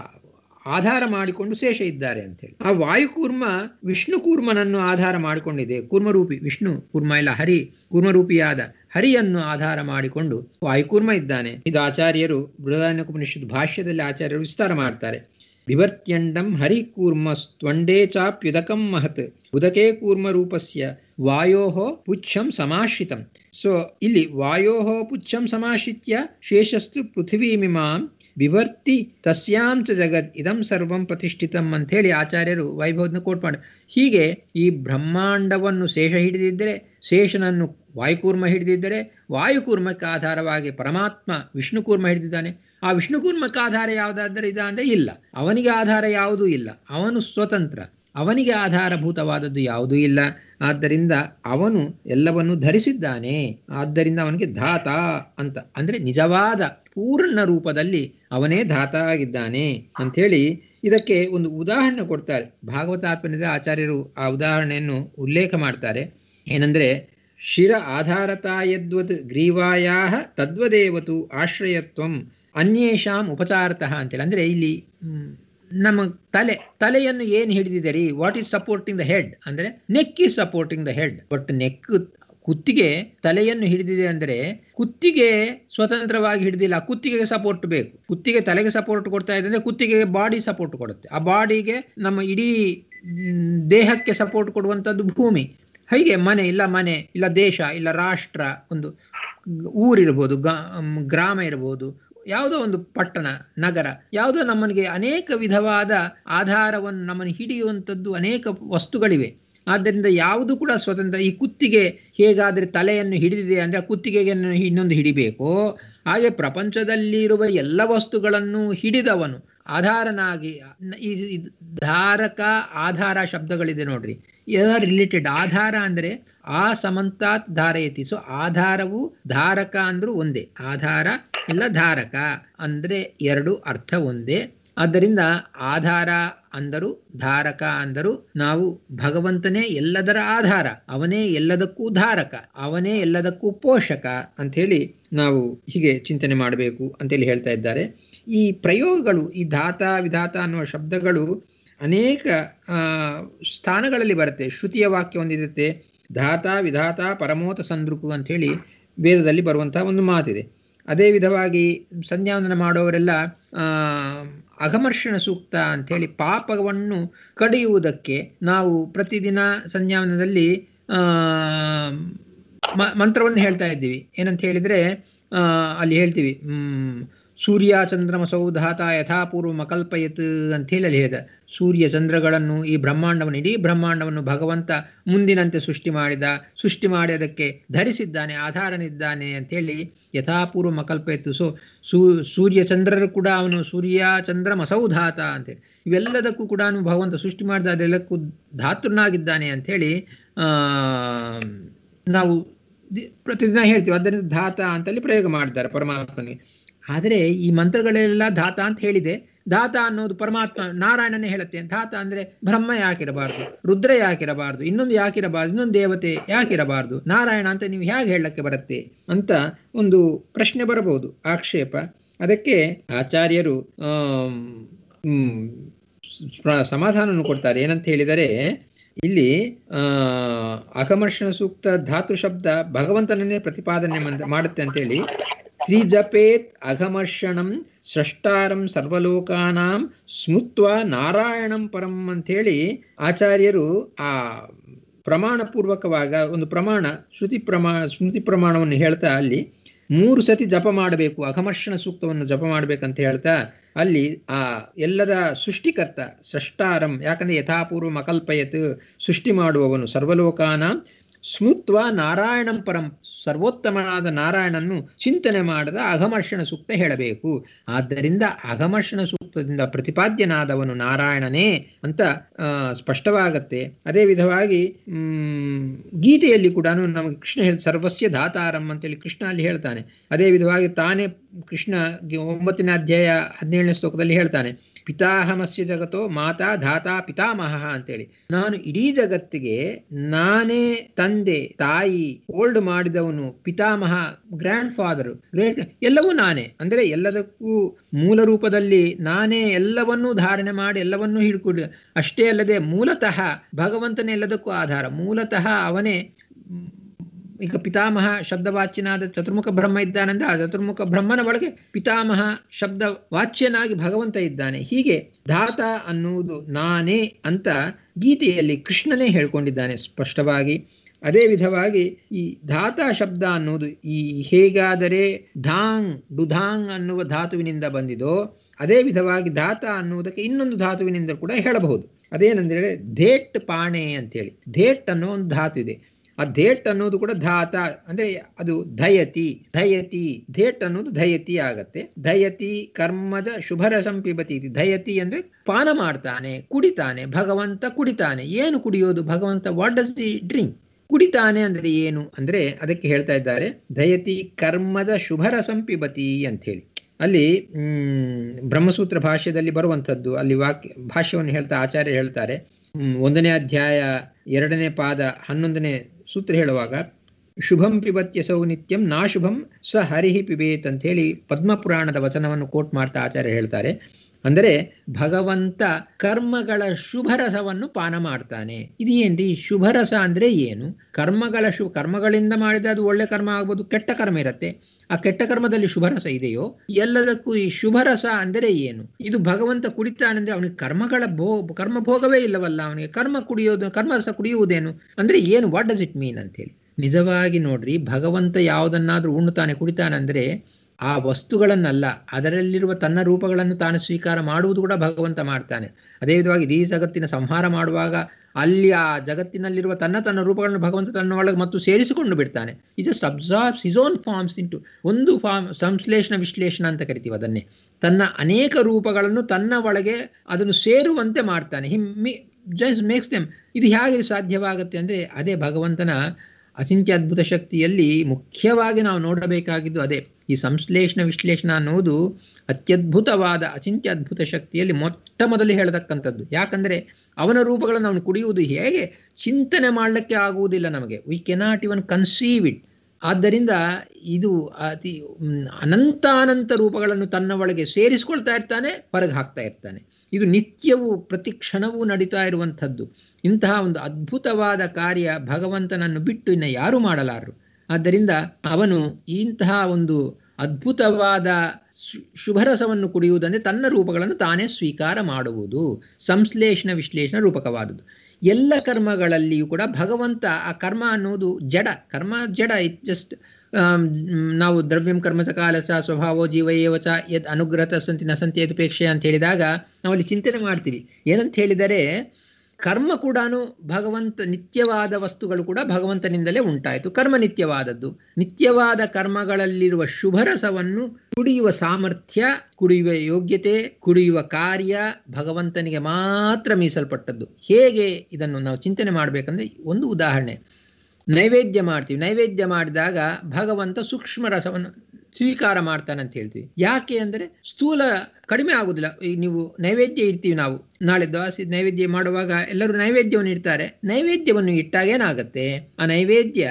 ಆಧಾರ ಮಾಡಿಕೊಂಡು ಶೇಷ ಇದ್ದಾರೆ ಅಂತ ಹೇಳಿ. ಆ ವಾಯುಕೂರ್ಮ ವಿಷ್ಣು ಕೂರ್ಮನನ್ನು ಆಧಾರ ಮಾಡಿಕೊಂಡಿದೆ. ಕೂರ್ಮರೂಪಿ ವಿಷ್ಣು ಕೂರ್ಮ ಇಲ್ಲ, ಹರಿ ಕೂರ್ಮರೂಪಿಯಾದ ಹರಿಯನ್ನು ಆಧಾರ ಮಾಡಿಕೊಂಡು ವಾಯುಕೂರ್ಮ ಇದ್ದಾನೆ. ಇದು ಆಚಾರ್ಯರು ಬೃಹದಾರಣ್ಯಕೋಪನಿಷತ್ ಭಾಷ್ಯದಲ್ಲಿ ಆಚಾರ್ಯರು ವಿಸ್ತಾರ ಮಾಡ್ತಾರೆ. ವಿವರ್ತ್ಯಂಡಂ ಹರಿ ಕೂರ್ಮ ತ್ವಂಡೇ ಚಾಪ್ಯುದಕಂ ಮಹತ್ ಉದಕೇ ಕೂರ್ಮ ರೂಪಸ್ಯ ವಾಯೋಃ ಪುಚ್ಛಂ ಸಮಾಶ್ರಿತಂ. ಸೊ ಇಲ್ಲಿ ವಾಯೋಃ ಪುಚ್ಛಂ ಸಮಾಶ್ರಿತ್ಯ ಶೇಷಸ್ತು ಪೃಥ್ವೀಮಿಮಾಂ ವಿವರ್ತಿ ತಸ್ಯಾಂ ಚ ಜಗದ್ ಇದಂ ಸರ್ವಂ ಪ್ರತಿಷ್ಠಿತಂ ಅಂತ ಹೇಳಿ ಆಚಾರ್ಯರು ವೈಭವನ ಕೋಟ್ ಮಾಡಿ. ಹೀಗೆ ಈ ಬ್ರಹ್ಮಾಂಡವನ್ನು ಶೇಷ ಹಿಡಿದಿದ್ದರೆ, ಶೇಷನನ್ನು ವಾಯುಕೂರ್ಮ ಹಿಡಿದಿದ್ದರೆ, ವಾಯುಕೂರ್ಮಕ್ಕೆ ಆಧಾರವಾಗಿ ಪರಮಾತ್ಮ ವಿಷ್ಣುಕೂರ್ಮ ಹಿಡಿದಿದ್ದಾನೆ. ಆ ವಿಷ್ಣುಕೂರ್ಮಕ್ಕೆ ಆಧಾರ ಯಾವುದಾದರೆ ಇದೆ ಅಂದರೆ ಇಲ್ಲ, ಅವನಿಗೆ ಆಧಾರ ಯಾವುದೂ ಇಲ್ಲ. ಅವನು ಸ್ವತಂತ್ರ, ಅವನಿಗೆ ಆಧಾರಭೂತವಾದದ್ದು ಯಾವುದೂ ಇಲ್ಲ. ಆದ್ದರಿಂದ ಅವನು ಎಲ್ಲವನ್ನು ಧರಿಸಿದ್ದಾನೆ. ಆದ್ದರಿಂದ ಅವನಿಗೆ ಧಾತ ಅಂತ ಅಂದ್ರೆ ನಿಜವಾದ ಪೂರ್ಣ ರೂಪದಲ್ಲಿ ಅವನೇ ಧಾತ ಆಗಿದ್ದಾನೆ ಅಂಥೇಳಿ ಇದಕ್ಕೆ ಒಂದು ಉದಾಹರಣೆ ಕೊಡ್ತಾರೆ. ಭಾಗವತಾತ್ಮನಿಂದ ಆಚಾರ್ಯರು ಆ ಉದಾಹರಣೆಯನ್ನು ಉಲ್ಲೇಖ ಮಾಡ್ತಾರೆ. ಏನಂದ್ರೆ, ಶಿರ ಆಧಾರತಾ ಯದ್ವತ್ ಗ್ರೀವಾಯಾ ತದ್ವದೇವತು ಆಶ್ರಯತ್ವಂ ಅನ್ಯೇಷಾಂ ಉಪಚಾರತಃ ಅಂತೇಳಿ. ಅಂದ್ರೆ ಇಲ್ಲಿ ನಮ್ಮ ತಲೆಯನ್ನು ಏನು ಹಿಡಿದಿದೆ ರೀ? What is supporting the head ಅಂದ್ರೆ neck is supporting the head. But neck, ಕುತ್ತಿಗೆ ತಲೆಯನ್ನು ಹಿಡಿದಿದೆ ಅಂದರೆ ಕುತ್ತಿಗೆ ಸ್ವತಂತ್ರವಾಗಿ ಹಿಡಿದಿಲ್ಲ, ಕುತ್ತಿಗೆಗೆ ಸಪೋರ್ಟ್ ಬೇಕು. ಕುತ್ತಿಗೆ ತಲೆಗೆ ಸಪೋರ್ಟ್ ಕೊಡ್ತಾ ಇದೆ ಅಂದ್ರೆ ಕುತ್ತಿಗೆಗೆ ಬಾಡಿ ಸಪೋರ್ಟ್ ಕೊಡುತ್ತೆ. ಆ ಬಾಡಿಗೆ ನಮ್ಮ ಇಡೀ ದೇಹಕ್ಕೆ ಸಪೋರ್ಟ್ ಕೊಡುವಂಥದ್ದು ಭೂಮಿ. ಹೀಗೆ ಮನೆ ಇಲ್ಲ ದೇಶ ಇಲ್ಲ ರಾಷ್ಟ್ರ, ಒಂದು ಊರಿರ್ಬೋದು, ಗ್ರಾಮ ಇರ್ಬೋದು, ಯಾವುದೋ ಒಂದು ಪಟ್ಟಣ ನಗರ, ಯಾವುದೋ ನಮ್ಮನಿಗೆ ಅನೇಕ ವಿಧವಾದ ಆಧಾರವನ್ನು ನಮ್ಮನ್ನು ಹಿಡಿಯುವಂಥದ್ದು ಅನೇಕ ವಸ್ತುಗಳಿವೆ. ಆದ್ದರಿಂದ ಯಾವುದು ಕೂಡ ಸ್ವತಂತ್ರ. ಈ ಕುತ್ತಿಗೆ ಹೇಗಾದರೆ ತಲೆಯನ್ನು ಹಿಡಿದಿದೆ ಅಂದರೆ ಆ ಕುತ್ತಿಗೆಗೆ ಇನ್ನೊಂದು ಹಿಡಿಬೇಕು. ಹಾಗೆ ಪ್ರಪಂಚದಲ್ಲಿರುವ ಎಲ್ಲ ವಸ್ತುಗಳನ್ನು ಹಿಡಿದವನು ಆಧಾರನಾಗಿ, ಈ ಧಾರಕ ಆಧಾರ ಶಬ್ದಗಳಿದೆ ನೋಡ್ರಿ, ಇದರ ರಿಲೇಟೆಡ್. ಆಧಾರ ಅಂದರೆ ಆ ಸಮಂತಾತ್ ಧಾರಯತಿ. ಸೊ ಆಧಾರವು ಧಾರಕ ಅಂದ್ರೂ ಒಂದೇ, ಆಧಾರ ಇಲ್ಲ ಧಾರಕ ಅಂದ್ರೆ ಎರಡು ಅರ್ಥ ಒಂದೇ. ಆದ್ದರಿಂದ ಆಧಾರ ಅಂದರು ಧಾರಕ ಅಂದರು ನಾವು ಭಗವಂತನೇ ಎಲ್ಲದರ ಆಧಾರ, ಅವನೇ ಎಲ್ಲದಕ್ಕೂ ಧಾರಕ, ಅವನೇ ಎಲ್ಲದಕ್ಕೂ ಪೋಷಕ ಅಂಥೇಳಿ ನಾವು ಹೀಗೆ ಚಿಂತನೆ ಮಾಡಬೇಕು ಅಂತೇಳಿ ಹೇಳ್ತಾ ಇದ್ದಾರೆ. ಈ ಪ್ರಯೋಗಗಳು, ಈ ಧಾತ ವಿಧಾತ ಅನ್ನುವ ಶಬ್ದಗಳು ಅನೇಕ ಸ್ಥಾನಗಳಲ್ಲಿ ಬರುತ್ತೆ. ಶ್ರುತಿಯ ವಾಕ್ಯ ಒಂದಿರುತ್ತೆ, ಧಾತ ವಿಧಾತ ಪರಮೋತ ಸಂದೃಕು ಅಂಥೇಳಿ ವೇದದಲ್ಲಿ ಬರುವಂತಹ ಒಂದು ಮಾತಿದೆ. ಅದೇ ವಿಧವಾಗಿ ಸಂಧ್ಯಾವಂದನ ಮಾಡೋವರೆಲ್ಲ ಅಘಮರ್ಷಣ ಸೂಕ್ತ ಅಂಥೇಳಿ ಪಾಪವನ್ನು ಕಡಿಯುವುದಕ್ಕೆ ನಾವು ಪ್ರತಿದಿನ ಸಂಧ್ಯಾವಂದನದಲ್ಲಿ ಮಂತ್ರವನ್ನು ಹೇಳ್ತಾ ಇದ್ದೀವಿ. ಏನಂತ ಹೇಳಿದರೆ ಅಲ್ಲಿ ಹೇಳ್ತೀವಿ, ಸೂರ್ಯ ಚಂದ್ರಮಸೌ ಧಾತ ಯಥಾಪೂರ್ವ ಅಕಲ್ಪಯತ್ ಅಂಥೇಳಿ ಅಲ್ಲಿ ಹೇಳಿದ. ಸೂರ್ಯ ಚಂದ್ರಗಳನ್ನು, ಈ ಬ್ರಹ್ಮಾಂಡವನ್ನು, ಇಡೀ ಬ್ರಹ್ಮಾಂಡವನ್ನು ಭಗವಂತ ಮುಂದಿನಂತೆ ಸೃಷ್ಟಿ ಮಾಡಿ ಅದಕ್ಕೆ ಧರಿಸಿದ್ದಾನೆ, ಆಧಾರನಿದ್ದಾನೆ ಅಂಥೇಳಿ ಯಥಾಪೂರ್ವ ಅಕಲ್ಪಯತ್. ಸೂರ್ಯ ಚಂದ್ರರು ಕೂಡ ಅವನು ಸೂರ್ಯ ಚಂದ್ರಮಸೌ ಧಾತ ಅಂತೇಳಿ ಇವೆಲ್ಲದಕ್ಕೂ ಕೂಡ ಭಗವಂತ ಸೃಷ್ಟಿ ಮಾಡಿದ, ಅದೆಲ್ಲಕ್ಕೂ ಧಾತೃನಾಗಿದ್ದಾನೆ ಅಂಥೇಳಿ ನಾವು ಪ್ರತಿದಿನ ಹೇಳ್ತೀವಿ. ಆದ್ದರಿಂದ ಧಾತ ಅಂತಲ್ಲಿ ಪ್ರಯೋಗ ಮಾಡಿದ್ದಾರೆ ಪರಮಾತ್ಮನಿಗೆ. ಆದರೆ ಈ ಮಂತ್ರಗಳೆಲ್ಲ ಧಾತ ಅಂತ ಹೇಳಿದೆ. ಧಾತ ಅನ್ನೋದು ಪರಮಾತ್ಮ ನಾರಾಯಣನೇ ಹೇಳುತ್ತೆ. ಧಾತ ಅಂದ್ರೆ ಬ್ರಹ್ಮ ಯಾಕಿರಬಾರ್ದು, ರುದ್ರ ಯಾಕಿರಬಾರ್ದು, ಇನ್ನೊಂದು ಯಾಕಿರಬಾರ್ದು, ಇನ್ನೊಂದು ದೇವತೆ ಯಾಕಿರಬಾರ್ದು, ನಾರಾಯಣ ಅಂತ ನೀವು ಹೇಗೆ ಹೇಳಕ್ಕೆ ಬರುತ್ತೆ ಅಂತ ಒಂದು ಪ್ರಶ್ನೆ ಬರಬಹುದು, ಆಕ್ಷೇಪ. ಅದಕ್ಕೆ ಆಚಾರ್ಯರು ಸಮಾಧಾನವನ್ನು ಕೊಡ್ತಾರೆ. ಏನಂತ ಹೇಳಿದರೆ, ಇಲ್ಲಿ ಅಘಮರ್ಷಣ ಸೂಕ್ತ ಧಾತು ಶಬ್ದ ಭಗವಂತನನ್ನೇ ಪ್ರತಿಪಾದನೆ ಮಾಡುತ್ತೆ ಅಂತೇಳಿ, ತ್ರಿಜಪೇತ್ ಅಘಮರ್ಷಣಂ ಸೃಷ್ಟಾರಂ ಸರ್ವಲೋಕಾನಾಂ ಸ್ಮೃತ್ವ ನಾರಾಯಣಂ ಪರಂ ಅಂಥೇಳಿ ಆಚಾರ್ಯರು ಆ ಪ್ರಮಾಣ ಪೂರ್ವಕವಾಗ ಒಂದು ಸ್ಮೃತಿ ಪ್ರಮಾಣವನ್ನು ಹೇಳ್ತಾ ಅಲ್ಲಿ 3 ಸತಿ ಜಪ ಮಾಡಬೇಕು, ಅಘಮರ್ಷಣ ಸೂಕ್ತವನ್ನು ಜಪ ಮಾಡ್ಬೇಕಂತ ಹೇಳ್ತಾ ಅಲ್ಲಿ ಆ ಎಲ್ಲದ ಸೃಷ್ಟಿಕರ್ತ ಸೃಷ್ಟಾರಂ, ಯಾಕಂದ್ರೆ ಯಥಾಪೂರ್ವ ಅಕಲ್ಪಯತ್, ಸೃಷ್ಟಿ ಮಾಡುವವನು, ಸರ್ವಲೋಕಾನ ಸ್ಮೃತ್ವ ನಾರಾಯಣಂ ಪರಂ, ಸರ್ವೋತ್ತಮನಾದ ನಾರಾಯಣನ್ನು ಚಿಂತನೆ ಮಾಡದ ಅಘಮರ್ಷಣ ಸೂಕ್ತ ಹೇಳಬೇಕು. ಆದ್ದರಿಂದ ಅಘಮರ್ಷಣ ಸೂಕ್ತದಿಂದ ಪ್ರತಿಪಾದ್ಯನಾದವನು ನಾರಾಯಣನೇ ಅಂತ ಸ್ಪಷ್ಟವಾಗತ್ತೆ. ಅದೇ ವಿಧವಾಗಿ ಗೀತೆಯಲ್ಲಿ ಕೂಡ ನಮಗೆ ಕೃಷ್ಣ ಸರ್ವಸ್ಯ ಧಾತಾರಂ ಅಂತೇಳಿ ಕೃಷ್ಣ ಅಲ್ಲಿ ಹೇಳ್ತಾನೆ. ಅದೇ ವಿಧವಾಗಿ ತಾನೇ ಕೃಷ್ಣ 9ನೇ ಅಧ್ಯಾಯ 17ನೇ ಶ್ಲೋಕದಲ್ಲಿ ಹೇಳ್ತಾನೆ, ಪಿತಾಹಮಸ್ಯ ಜಗತೋ ಮಾತಾ ಧಾತಾ ಪಿತಾಮಹ ಅಂತೇಳಿ. ನಾನು ಇಡೀ ಜಗತ್ತಿಗೆ ನಾನೇ ತಂದೆ, ತಾಯಿ, ಓಲ್ಡ್ ಮಾಡಿದವನು, ಪಿತಾಮಹ, ಗ್ರ್ಯಾಂಡ್ ಫಾದರ್, ಗ್ರೇಟ್, ಎಲ್ಲವೂ ನಾನೇ. ಅಂದರೆ ಎಲ್ಲದಕ್ಕೂ ಮೂಲ ರೂಪದಲ್ಲಿ ನಾನೇ ಎಲ್ಲವನ್ನೂ ಧಾರಣೆ ಮಾಡಿ ಎಲ್ಲವನ್ನೂ ಹಿಡ್ಕೊಂಡು, ಅಷ್ಟೇ ಅಲ್ಲದೆ ಮೂಲತಃ ಭಗವಂತನೇ ಎಲ್ಲದಕ್ಕೂ ಆಧಾರ. ಮೂಲತಃ ಅವನೇ. ಈಗ ಪಿತಾಮಹ ಶಬ್ದವಾಚ್ಯನಾದ ಚತುರ್ಮುಖ ಬ್ರಹ್ಮ ಇದ್ದಾನಂದ್ರೆ ಆ ಚತುರ್ಮುಖ ಬ್ರಹ್ಮನ ಒಳಗೆ ಪಿತಾಮಹ ಶಬ್ದ ವಾಚ್ಯನಾಗಿ ಭಗವಂತ ಇದ್ದಾನೆ. ಹೀಗೆ ಧಾತ ಅನ್ನುವುದು ನಾನೇ ಅಂತ ಗೀತೆಯಲ್ಲಿ ಕೃಷ್ಣನೇ ಹೇಳ್ಕೊಂಡಿದ್ದಾನೆ ಸ್ಪಷ್ಟವಾಗಿ. ಅದೇ ವಿಧವಾಗಿ ಈ ಧಾತ ಶಬ್ದ ಅನ್ನುವುದು ಈ ಹೇಗಾದರೆ ಧಾಂಗ್ ಡುಧಾಂಗ್ ಅನ್ನುವ ಧಾತುವಿನಿಂದ ಬಂದಿದೋ ಅದೇ ವಿಧವಾಗಿ ಧಾತ ಅನ್ನುವುದಕ್ಕೆ ಇನ್ನೊಂದು ಧಾತುವಿನಿಂದ ಕೂಡ ಹೇಳಬಹುದು. ಅದೇನೆಂದರೆ ಧೇಟ್ ಪಾಣೆ ಅಂತೇಳಿ. ಧೇಟ್ ಅನ್ನೋ ಒಂದು ಧಾತು ಇದೆ. ಆ ಧೇಟ್ ಅನ್ನೋದು ಕೂಡ ಧಾತ, ಅಂದ್ರೆ ಅದು ಧಯತಿ. ಧೇಟ್ ಅನ್ನೋದು ಧಯತಿ ಆಗತ್ತೆ. ಧಯತಿ ಕರ್ಮದ ಶುಭರಸಂ ಪಿಬತಿ. ಧಯತಿ ಅಂದ್ರೆ ಪಾನ ಮಾಡ್ತಾನೆ, ಕುಡಿತಾನೆ. ಭಗವಂತ ಕುಡಿತಾನೆ. ಏನು ಕುಡಿಯೋದು ಭಗವಂತ? What does the drink? ಕುಡಿತಾನೆ ಅಂದ್ರೆ ಏನು ಅಂದ್ರೆ ಅದಕ್ಕೆ ಹೇಳ್ತಾ ಇದ್ದಾರೆ, ಧಯತಿ ಕರ್ಮದ ಶುಭರಸಂ ಪಿಬತಿ ಅಂತ ಹೇಳಿ. ಅಲ್ಲಿ ಬ್ರಹ್ಮಸೂತ್ರ ಭಾಷ್ಯದಲ್ಲಿ ಬರುವಂಥದ್ದು. ಅಲ್ಲಿ ಭಾಷ್ಯವನ್ನು ಹೇಳ್ತಾ ಆಚಾರ್ಯ ಹೇಳ್ತಾರೆ, 1ನೇ ಅಧ್ಯಾಯ 2ನೇ ಪಾದ 11ನೇ ಸೂತ್ರ ಹೇಳುವಾಗ, ಶುಭಂ ಪಿಬತ್ಯಸೌ ನಿತ್ಯಂ ನಾಶುಭಂ ಸ ಹರಿಹಿ ಪಿಬೇತ್ ಅಂತ ಹೇಳಿ ಪದ್ಮಪುರಾಣದ ವಚನವನ್ನು ಕೋಟ್ ಮಾಡ್ತಾ ಆಚಾರ್ಯ ಹೇಳ್ತಾರೆ. ಅಂದರೆ ಭಗವಂತ ಕರ್ಮಗಳ ಶುಭರಸವನ್ನು ಪಾನ ಮಾಡ್ತಾನೆ. ಇದು ಏನ್ರಿ ಶುಭರಸ ಅಂದ್ರೆ ಏನು? ಕರ್ಮಗಳಿಂದ ಮಾಡಿದ ಅದು ಒಳ್ಳೆ ಕರ್ಮ ಆಗ್ಬೋದು, ಕೆಟ್ಟ ಕರ್ಮ ಇರುತ್ತೆ. ಆ ಕೆಟ್ಟ ಕರ್ಮದಲ್ಲಿ ಶುಭರಸ ಇದೆಯೋ? ಎಲ್ಲದಕ್ಕೂ ಈ ಶುಭರಸ ಅಂದರೆ ಏನು? ಇದು ಭಗವಂತ ಕುಡಿತಾನಂದ್ರೆ ಅವನಿಗೆ ಕರ್ಮ ಭೋಗವೇ ಇಲ್ಲವಲ್ಲ. ಅವನಿಗೆ ಕರ್ಮರಸ ಕುಡಿಯುವುದೇನು ಅಂದ್ರೆ ಏನು? ವಾಟ್ ಡಸ್ ಇಟ್ ಮೀನ್ ಅಂತೇಳಿ. ನಿಜವಾಗಿ ನೋಡ್ರಿ, ಭಗವಂತ ಯಾವುದನ್ನಾದ್ರೂ ಉಣ್ಣುತ್ತಾನೆ ಕುಡಿತಾನಂದ್ರೆ ಆ ವಸ್ತುಗಳನ್ನಲ್ಲ, ಅದರಲ್ಲಿರುವ ತನ್ನ ರೂಪಗಳನ್ನು ತಾನು ಸ್ವೀಕಾರ ಮಾಡುವುದು ಕೂಡ ಭಗವಂತ ಮಾಡ್ತಾನೆ. ಅದೇ ವಿಧವಾಗಿ ಇಡೀ ಜಗತ್ತಿನ ಸಂಹಾರ ಮಾಡುವಾಗ ಅಲ್ಲಿ ಆ ಜಗತ್ತಿನಲ್ಲಿರುವ ತನ್ನ ರೂಪಗಳನ್ನು ಭಗವಂತ ತನ್ನ ಒಳಗೆ ಮತ್ತು ಸೇರಿಸಿಕೊಂಡು ಬಿಡ್ತಾನೆ. ಈ just absorbs his own forms into ಒಂದು ಫಾರ್ಮ್. ಸಂಶ್ಲೇಷಣ ವಿಶ್ಲೇಷಣ ಅಂತ ಕರಿತೀವಿ ಅದನ್ನೇ. ತನ್ನ ಅನೇಕ ರೂಪಗಳನ್ನು ತನ್ನ ಒಳಗೆ ಅದನ್ನು ಸೇರುವಂತೆ ಮಾಡ್ತಾನೆ. Just makes them. ಇದು ಹೇಗೆ ಸಾಧ್ಯವಾಗುತ್ತೆ ಅಂದರೆ ಅದೇ ಭಗವಂತನ ಅಚಿಂತ್ಯ ಅದ್ಭುತ ಶಕ್ತಿಯಲ್ಲಿ ಮುಖ್ಯವಾಗಿ ನಾವು ನೋಡಬೇಕಾಗಿದ್ದು ಅದೇ. ಈ ಸಂಶ್ಲೇಷಣ ವಿಶ್ಲೇಷಣ ಅನ್ನೋದು ಅತ್ಯದ್ಭುತವಾದ ಅಚಿಂತ್ಯ ಅದ್ಭುತ ಶಕ್ತಿಯಲ್ಲಿ ಮೊಟ್ಟ ಮೊದಲು ಹೇಳತಕ್ಕಂಥದ್ದು. ಯಾಕಂದರೆ ಅವನ ರೂಪಗಳನ್ನು ಅವನು ಕುಡಿಯುವುದು ಹೇಗೆ ಚಿಂತನೆ ಮಾಡಲಿಕ್ಕೆ ಆಗುವುದಿಲ್ಲ ನಮಗೆ. We cannot even conceive it. ಆದ್ದರಿಂದ ಇದು ಅತಿ ಅನಂತಾನಂತ ರೂಪಗಳನ್ನು ತನ್ನ ಒಳಗೆ ಸೇರಿಸ್ಕೊಳ್ತಾ ಇರ್ತಾನೆ, ಹೊರಗೆ ಹಾಕ್ತಾ ಇರ್ತಾನೆ. ಇದು ನಿತ್ಯವೂ ಪ್ರತಿ ಕ್ಷಣವೂ ನಡೀತಾ ಇರುವಂಥದ್ದು. ಇಂತಹ ಒಂದು ಅದ್ಭುತವಾದ ಕಾರ್ಯ ಭಗವಂತನನ್ನು ಬಿಟ್ಟು ಇನ್ನು ಯಾರೂ ಮಾಡಲಾರರು. ಆದ್ದರಿಂದ ಅವನು ಇಂತಹ ಒಂದು ಅದ್ಭುತವಾದ ಶುಭರಸವನ್ನು ಕುಡಿಯುವುದಂದ್ರೆ ತನ್ನ ರೂಪಗಳನ್ನು ತಾನೇ ಸ್ವೀಕಾರ ಮಾಡುವುದು. ಸಂಶ್ಲೇಷಣ ವಿಶ್ಲೇಷಣ ರೂಪಕವಾದುದು. ಎಲ್ಲ ಕರ್ಮಗಳಲ್ಲಿಯೂ ಕೂಡ ಭಗವಂತ ಆ ಕರ್ಮ ಅನ್ನೋದು ಜಡ. ಕರ್ಮ ಜಡ. ಇಟ್ ಜಸ್ಟ್ ನಾವು ದ್ರವ್ಯಂ ಕರ್ಮ ಚ ಕಾಲಸ ಸ್ವಭಾವೋ ಜೀವ ಏವ ಚ ಯದ್ ಅನುಗ್ರಹತ ಸಂತಿ ನ ಸಂತಿ ಯದುಪೇಕ್ಷೆ ಅಂತ ಹೇಳಿದಾಗ ನಾವಲ್ಲಿ ಚಿಂತನೆ ಮಾಡ್ತೀವಿ. ಏನಂತ ಹೇಳಿದರೆ ಕರ್ಮ ಕೂಡ ಭಗವಂತ, ನಿತ್ಯವಾದ ವಸ್ತುಗಳು ಕೂಡ ಭಗವಂತನಿಂದಲೇ ಉಂಟಾಯಿತು. ಕರ್ಮ ನಿತ್ಯವಾದದ್ದು. ನಿತ್ಯವಾದ ಕರ್ಮಗಳಲ್ಲಿರುವ ಶುಭರಸವನ್ನು ಕುಡಿಯುವ ಸಾಮರ್ಥ್ಯ, ಕುಡಿಯುವ ಯೋಗ್ಯತೆ, ಕುಡಿಯುವ ಕಾರ್ಯ ಭಗವಂತನಿಗೆ ಮಾತ್ರ ಮೀಸಲ್ಪಟ್ಟದ್ದು. ಹೇಗೆ ಇದನ್ನು ನಾವು ಚಿಂತನೆ ಮಾಡಬೇಕಂದ್ರೆ, ಒಂದು ಉದಾಹರಣೆ, ನೈವೇದ್ಯ ಮಾಡ್ತೀವಿ. ನೈವೇದ್ಯ ಮಾಡಿದಾಗ ಭಗವಂತ ಸೂಕ್ಷ್ಮ ರಸವನ್ನು ಸ್ವೀಕಾರ ಮಾಡ್ತಾನೆ ಅಂತ ಹೇಳ್ತೀವಿ. ಯಾಕೆ ಅಂದರೆ ಸ್ಥೂಲ ಕಡಿಮೆ ಆಗುದಿಲ್ಲ. ಈಗ ನೀವು ನೈವೇದ್ಯ ಇಡ್ತೀವಿ, ನಾವು ನಾಳೆ ದ್ವಾಸಿ ನೈವೇದ್ಯ ಮಾಡುವಾಗ ಎಲ್ಲರೂ ನೈವೇದ್ಯವನ್ನು ಇಡ್ತಾರೆ. ನೈವೇದ್ಯವನ್ನು ಇಟ್ಟಾಗ ಏನಾಗುತ್ತೆ, ಆ ನೈವೇದ್ಯ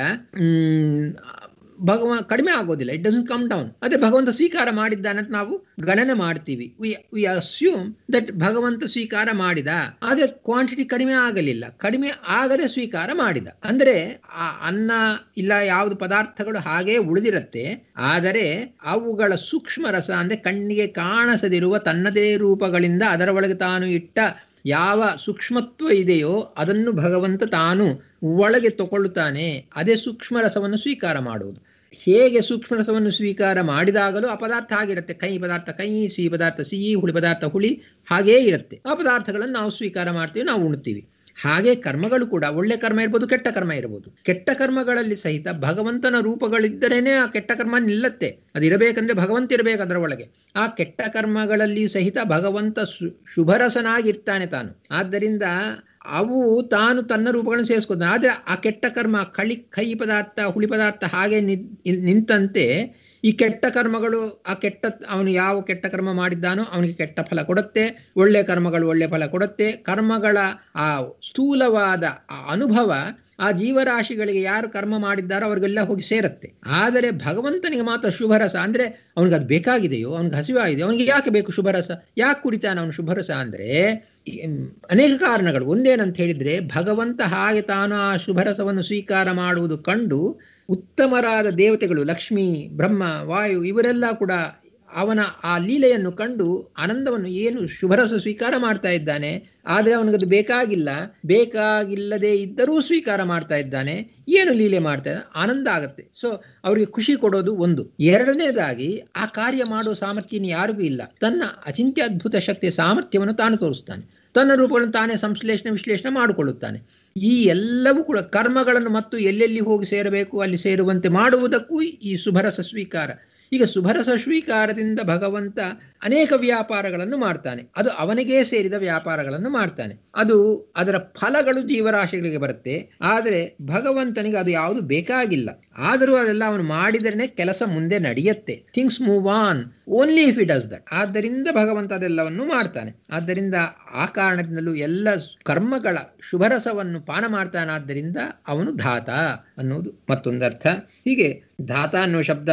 ಕಡಿಮೆ ಆಗೋದಿಲ್ಲ, ಇಟ್ ಡಸಂಟ್ ಕಮ್ ಡೌನ್. ಆದರೆ ಭಗವಂತ ಸ್ವೀಕಾರ ಮಾಡಿದ್ದಾನಂತ ನಾವು ಗಣನೆ ಮಾಡ್ತೀವಿ. ವಿ ಅಸ್ಯೂಮ್ ದಟ್ ಭಗವಂತ ಸ್ವೀಕಾರ ಮಾಡಿದ, ಆದರೆ ಕ್ವಾಂಟಿಟಿ ಕಡಿಮೆ ಆಗಲಿಲ್ಲ, ಕಡಿಮೆ ಆಗದೆ ಸ್ವೀಕಾರ ಮಾಡಿದ. ಅಂದರೆ ಆ ಅನ್ನ ಇಲ್ಲ ಯಾವುದು ಪದಾರ್ಥಗಳು ಹಾಗೇ ಉಳಿದಿರುತ್ತೆ, ಆದರೆ ಅವುಗಳ ಸೂಕ್ಷ್ಮ ರಸ ಅಂದರೆ ಕಣ್ಣಿಗೆ ಕಾಣಿಸದಿರುವ ತನ್ನದೇ ರೂಪಗಳಿಂದ ಅದರ ಒಳಗೆ ತಾನು ಇಟ್ಟ ಯಾವ ಸೂಕ್ಷ್ಮತ್ವ ಇದೆಯೋ ಅದನ್ನು ಭಗವಂತ ತಾನು ಒಳಗೆ ತಗೊಳ್ಳುತ್ತಾನೆ. ಅದೇ ಸೂಕ್ಷ್ಮ ರಸವನ್ನು ಸ್ವೀಕಾರ ಮಾಡುವುದು. ಹೇಗೆ ಸೂಕ್ಷ್ಮ ರಸವನ್ನು ಸ್ವೀಕಾರ ಮಾಡಿದಾಗಲೂ ಆ ಪದಾರ್ಥ ಆಗಿರುತ್ತೆ. ಕಹಿ ಪದಾರ್ಥ ಕಹಿ, ಸಿಹಿ ಪದಾರ್ಥ ಸಿಹಿ, ಹುಳಿ ಪದಾರ್ಥ ಹುಳಿ, ಹಾಗೇ ಇರುತ್ತೆ. ಆ ಪದಾರ್ಥಗಳನ್ನು ನಾವು ಸ್ವೀಕಾರ ಮಾಡ್ತೀವಿ, ನಾವು ಉಣ್ತೀವಿ. ಹಾಗೆ ಕರ್ಮಗಳು ಕೂಡ ಒಳ್ಳೆ ಕರ್ಮ ಇರ್ಬೋದು, ಕೆಟ್ಟ ಕರ್ಮ ಇರ್ಬೋದು. ಕೆಟ್ಟ ಕರ್ಮಗಳಲ್ಲಿ ಸಹಿತ ಭಗವಂತನ ರೂಪಗಳಿದ್ದರೇನೆ ಆ ಕೆಟ್ಟ ಕರ್ಮ ನಿಲ್ಲತ್ತೆ. ಅದಿರಬೇಕಂದ್ರೆ ಭಗವಂತ ಇರಬೇಕು ಅದರ ಒಳಗೆ. ಆ ಕೆಟ್ಟ ಕರ್ಮಗಳಲ್ಲಿಯೂ ಸಹಿತ ಭಗವಂತ ಶುಭರಸನಾಗಿರ್ತಾನೆ ತಾನು. ಆದ್ದರಿಂದ ಅವು ತಾನು ತನ್ನ ರೂಪಗಳನ್ನು ಸೇರಿಸ್ಕೊತಾನೆ. ಆದರೆ ಆ ಕೆಟ್ಟ ಕರ್ಮ ಕಹಿ ಪದಾರ್ಥ ಹುಳಿ ಪದಾರ್ಥ ಹಾಗೆ ನಿಂತಂತೆ ಈ ಕೆಟ್ಟ ಕರ್ಮಗಳು ಅವನು ಯಾವ ಕೆಟ್ಟ ಕರ್ಮ ಮಾಡಿದ್ದಾನೋ ಅವನಿಗೆ ಕೆಟ್ಟ ಫಲ ಕೊಡುತ್ತೆ, ಒಳ್ಳೆ ಕರ್ಮಗಳು ಒಳ್ಳೆ ಫಲ ಕೊಡುತ್ತೆ. ಕರ್ಮಗಳ ಆ ಸ್ಥೂಲವಾದ ಆ ಅನುಭವ ಆ ಜೀವರಾಶಿಗಳಿಗೆ ಯಾರು ಕರ್ಮ ಮಾಡಿದ್ದಾರೋ ಅವ್ರಿಗೆಲ್ಲ ಹೋಗಿ ಸೇರುತ್ತೆ. ಆದರೆ ಭಗವಂತನಿಗೆ ಮಾತ್ರ ಶುಭರಸ ಅಂದರೆ ಅವನಿಗೆ ಅದು ಬೇಕಾಗಿದೆಯೋ, ಅವನಿಗೆ ಹಸಿವಾಗಿದೆ, ಅವನಿಗೆ ಯಾಕೆ ಬೇಕು ಶುಭರಸ, ಯಾಕೆ ಕುಡಿತಾನೆ ಅವನು ಶುಭರಸ ಅಂದರೆ ಅನೇಕ ಕಾರಣಗಳು. ಒಂದೇನಂತ ಹೇಳಿದರೆ, ಭಗವಂತ ಹಾಗೆ ತಾನು ಆ ಶುಭರಸವನ್ನು ಸ್ವೀಕಾರ ಮಾಡುವುದು ಕಂಡು ಉತ್ತಮರಾದ ದೇವತೆಗಳು ಲಕ್ಷ್ಮೀ, ಬ್ರಹ್ಮ, ವಾಯು ಇವರೆಲ್ಲ ಕೂಡ ಅವನ ಆ ಲೀಲೆಯನ್ನು ಕಂಡು ಆನಂದವನ್ನು, ಏನು ಶುಭರಸ ಸ್ವೀಕಾರ ಮಾಡ್ತಾ ಇದ್ದಾನೆ, ಆದರೆ ಅವನಿಗದು ಬೇಕಾಗಿಲ್ಲದೆ ಇದ್ದರೂ ಸ್ವೀಕಾರ ಮಾಡ್ತಾ ಇದ್ದಾನೆ, ಏನು ಲೀಲೆ ಮಾಡ್ತಾ ಇದ್ದಾನೆ, ಆನಂದ ಆಗುತ್ತೆ. ಸೊ ಅವರಿಗೆ ಖುಷಿ ಕೊಡೋದು ಒಂದು. ಎರಡನೇದಾಗಿ ಆ ಕಾರ್ಯ ಮಾಡುವ ಸಾಮರ್ಥ್ಯ ಯಾರಿಗೂ ಇಲ್ಲ. ತನ್ನ ಅಚಿಂತ್ಯ ಅದ್ಭುತ ಶಕ್ತಿಯ ಸಾಮರ್ಥ್ಯವನ್ನು ತಾನು ತೋರಿಸ್ತಾನೆ, ತನ್ನ ರೂಪಗಳನ್ನು ತಾನೇ ವಿಶ್ಲೇಷಣೆ ಮಾಡಿಕೊಳ್ಳುತ್ತಾನೆ. ಈ ಎಲ್ಲವೂ ಕೂಡ ಕರ್ಮಗಳನ್ನು ಮತ್ತು ಎಲ್ಲೆಲ್ಲಿ ಹೋಗಿ ಸೇರಬೇಕು ಅಲ್ಲಿ ಸೇರುವಂತೆ ಮಾಡುವುದಕ್ಕೂ ಈ ಶುಭರಸ ಸ್ವೀಕಾರ. ಈಗ ಶುಭರಸ ಸ್ವೀಕಾರದಿಂದ ಭಗವಂತ ಅನೇಕ ವ್ಯಾಪಾರಗಳನ್ನು ಮಾಡ್ತಾನೆ. ಅದು ಅವನಿಗೇ ಸೇರಿದ ವ್ಯಾಪಾರಗಳನ್ನು ಮಾಡ್ತಾನೆ. ಅದರ ಫಲಗಳು ಜೀವರಾಶಿಗಳಿಗೆ ಬರುತ್ತೆ. ಆದರೆ ಭಗವಂತನಿಗೆ ಅದು ಯಾವುದು ಬೇಕಾಗಿಲ್ಲ. ಆದರೂ ಅದೆಲ್ಲ ಅವನು ಮಾಡಿದರೆ ಕೆಲಸ ಮುಂದೆ ನಡೆಯುತ್ತೆ. Things move on only if it does that. ಆದ್ದರಿಂದ ಭಗವಂತ ಅದೆಲ್ಲವನ್ನು ಮಾಡ್ತಾನೆ. ಆದ್ದರಿಂದ ಆ ಕಾರಣದಿಂದಲೂ ಎಲ್ಲ ಕರ್ಮಗಳ ಶುಭರಸವನ್ನು ಪಾನ ಮಾಡ್ತಾನಾದ್ದರಿಂದ ಅವನು ಧಾತ ಅನ್ನೋದು ಮತ್ತೊಂದರ್ಥ. ಹೀಗೆ ಧಾತ ಅನ್ನುವ ಶಬ್ದ